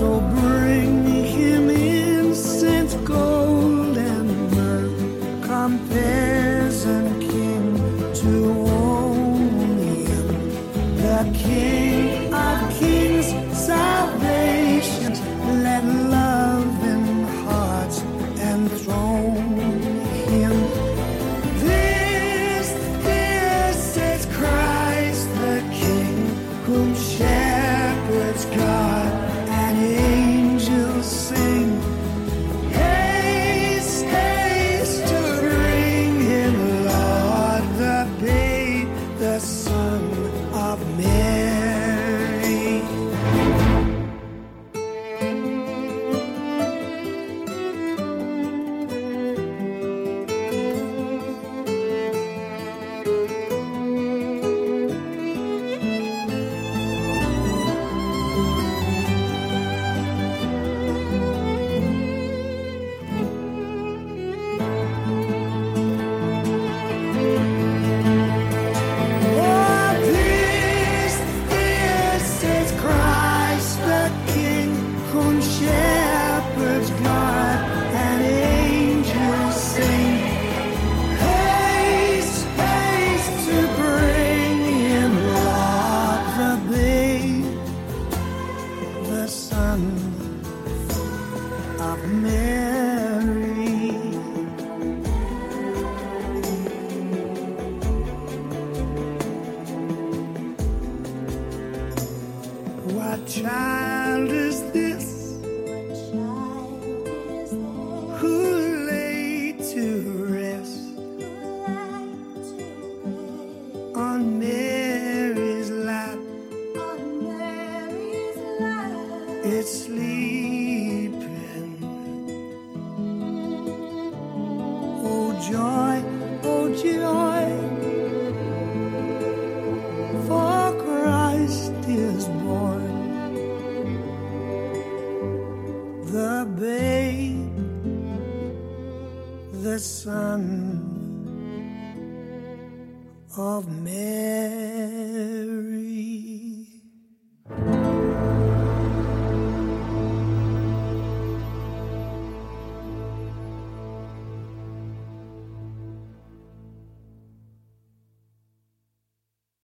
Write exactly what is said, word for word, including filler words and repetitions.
So bring him incense, gold, and myrrh. Come, peasant king, to own him, the King of kings, salvation. Let love in hearts enthrone him. This, this is Christ the King, whom shepherds guard and angels sing. Haste, haste to bring him, Lord, the babe, the Son of Mary. Oh, this, this is Christ the King, whom shepherds guard and angels sing. Haste, haste to bring him, Lord, the babe, the Son of Mary. What child is this who laid to rest on Mary's lap? It's sleeping. Oh joy, oh joy, for Christ is born, the babe, the Son of Mary.